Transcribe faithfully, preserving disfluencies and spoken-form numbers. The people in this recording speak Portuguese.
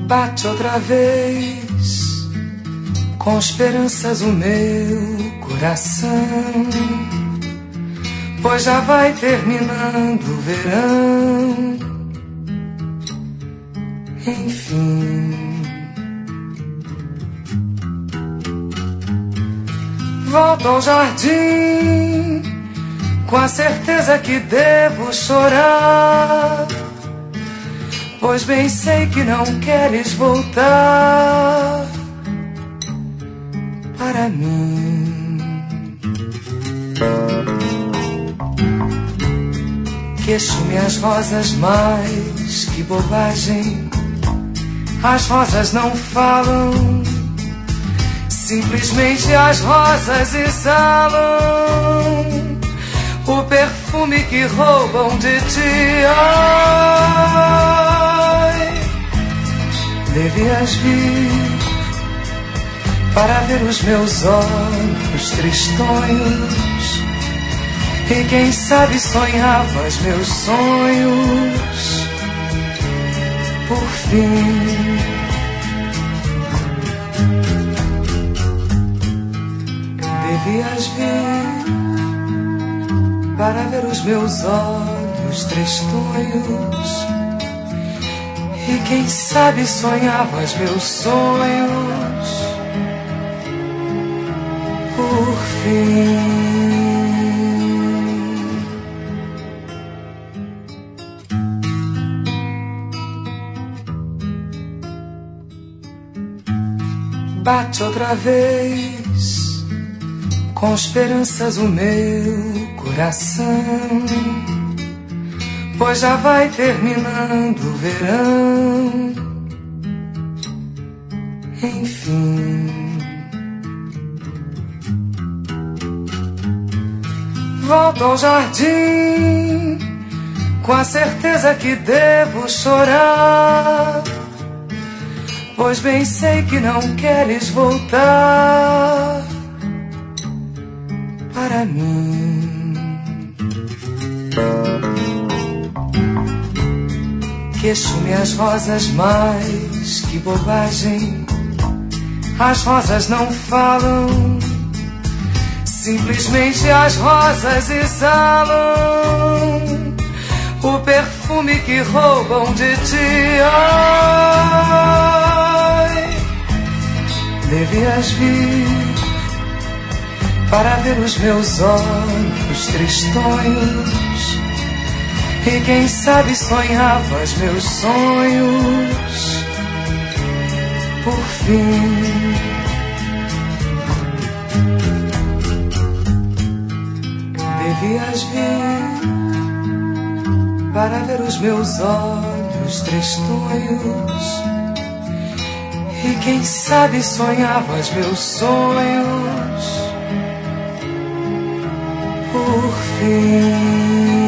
Bate outra vez com esperanças o meu coração, pois já vai terminando o verão. Enfim, volto ao jardim com a certeza que devo chorar, pois bem sei que não queres voltar para mim. Queixo-me as rosas, mas que bobagem. As rosas não falam, simplesmente as rosas exalam o perfume que roubam de ti. Ai, devias vir para ver os meus olhos tristonhos, e quem sabe sonhavas meus sonhos por fim. Devias vir para ver os meus olhos tristonhos, e quem sabe sonhavas meus sonhos por fim. Bate outra vez com esperanças o meu coração, pois já vai terminando o verão. Enfim, volto ao jardim com a certeza que devo chorar, pois bem sei que não queres voltar para mim. Queixo-me as rosas, mas que bobagem. As rosas não falam, simplesmente as rosas exalam o perfume que roubam de ti. Ai, devias vir para ver os meus olhos tristonhos, e quem sabe sonhavas meus sonhos por fim. Devias vir para ver os meus olhos tristonhos, e quem sabe sonhavas meus sonhos por fim.